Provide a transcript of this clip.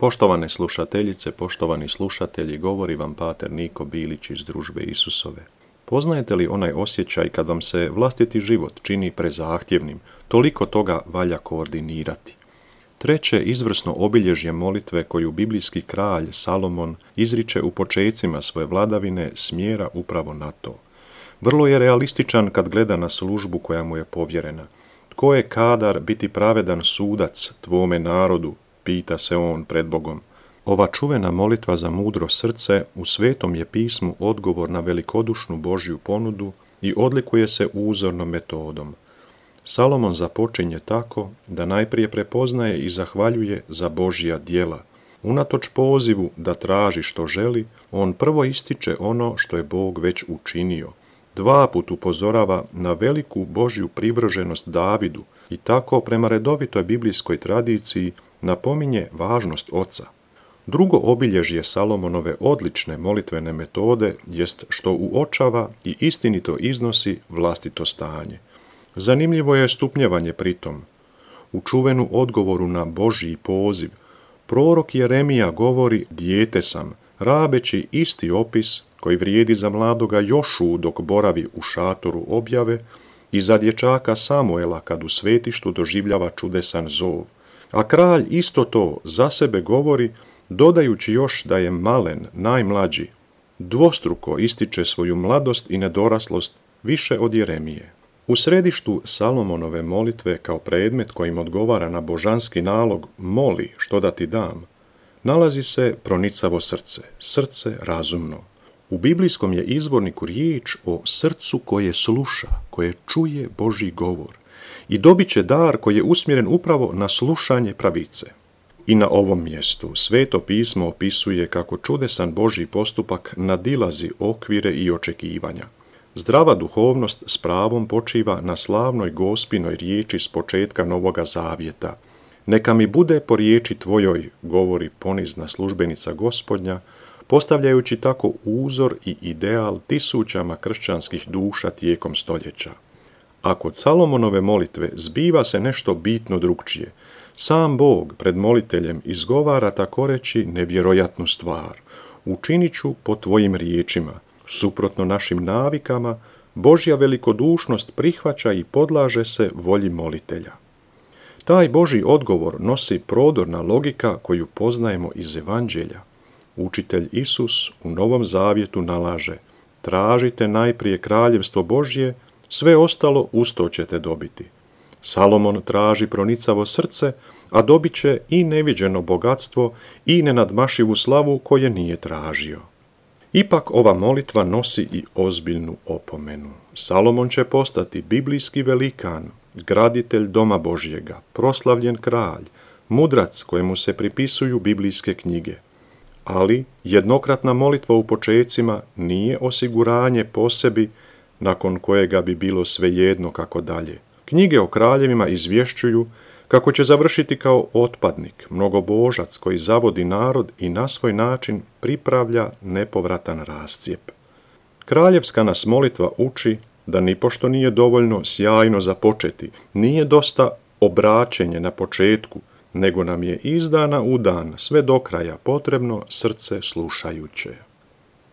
Poštovane slušateljice, poštovani slušatelji, govori vam pater Niko Bilić iz Družbe Isusove. Poznajete li onaj osjećaj kad vam se vlastiti život čini prezahtjevnim, toliko toga valja koordinirati? Treće izvrsno obilježje molitve koju biblijski kralj Salomon izriče u počecima svoje vladavine smjera upravo na to. Vrlo je realističan kad gleda na službu koja mu je povjerena. Tko je kadar biti pravedan sudac tvome narodu, pita se on pred Bogom. Ova čuvena molitva za mudro srce u Svetom je pismu odgovor na velikodušnu Božju ponudu i odlikuje se uzornom metodom. Salomon započinje tako da najprije prepoznaje i zahvaljuje za Božja djela. Unatoč pozivu da traži što želi, on prvo ističe ono što je Bog već učinio. Dva put upozorava na veliku Božju privrženost Davidu i tako prema redovitoj biblijskoj tradiciji napominje važnost oca. Drugo obilježje Salomonove odlične molitvene metode jest što uočava i istinito iznosi vlastito stanje. Zanimljivo je stupnjevanje pritom. U čuvenu odgovoru na Božji poziv, prorok Jeremija govori dijete sam, rabeći isti opis koji vrijedi za mladoga Jošu dok boravi u šatoru objave i za dječaka Samuela kad u svetištu doživljava čudesan zov. A kralj isto to za sebe govori, dodajući još da je malen, najmlađi. Dvostruko ističe svoju mladost i nedoraslost više od Jeremije. U središtu Salomonove molitve kao predmet kojim odgovara na božanski nalog moli što da ti dam, nalazi se pronicavo srce, srce razumno. U biblijskom je izvorniku riječ o srcu koje sluša, koje čuje Božji govor i dobit će dar koji je usmjeren upravo na slušanje pravice. I na ovom mjestu Sveto pismo opisuje kako čudesan Božji postupak nadilazi okvire i očekivanja. Zdrava duhovnost s pravom počiva na slavnoj Gospinoj riječi s početka Novoga Zavjeta. Neka mi bude po riječi tvojoj, govori ponizna službenica Gospodnja, postavljajući tako uzor i ideal tisućama kršćanskih duša tijekom stoljeća. A kod Salomonove molitve zbiva se nešto bitno drukčije. Sam Bog pred moliteljem izgovara takoreći nevjerojatnu stvar. Učinit ću po tvojim riječima. Suprotno našim navikama, Božja velikodušnost prihvaća i podlaže se volji molitelja. Taj Božji odgovor nosi prodorna logika koju poznajemo iz Evanđelja. Učitelj Isus u Novom Zavjetu nalaže: tražite najprije kraljevstvo Božje, sve ostalo usto ćete dobiti. Salomon traži pronicavo srce, a dobit će i neviđeno bogatstvo i nenadmašivu slavu koje nije tražio. Ipak ova molitva nosi i ozbiljnu opomenu. Salomon će postati biblijski velikan, graditelj doma Božjega, proslavljen kralj, mudrac kojemu se pripisuju biblijske knjige. Ali jednokratna molitva u počecima nije osiguranje po sebi nakon kojega bi bilo svejedno kako dalje. Knjige o kraljevima izvješćuju kako će završiti kao otpadnik, mnogobožac koji zavodi narod i na svoj način pripravlja nepovratan rascijep. Kraljevska nas molitva uči da nipošto nije dovoljno sjajno započeti, nije dosta obraćenje na početku, nego nam je iz dana u dan sve do kraja potrebno srce slušajuće.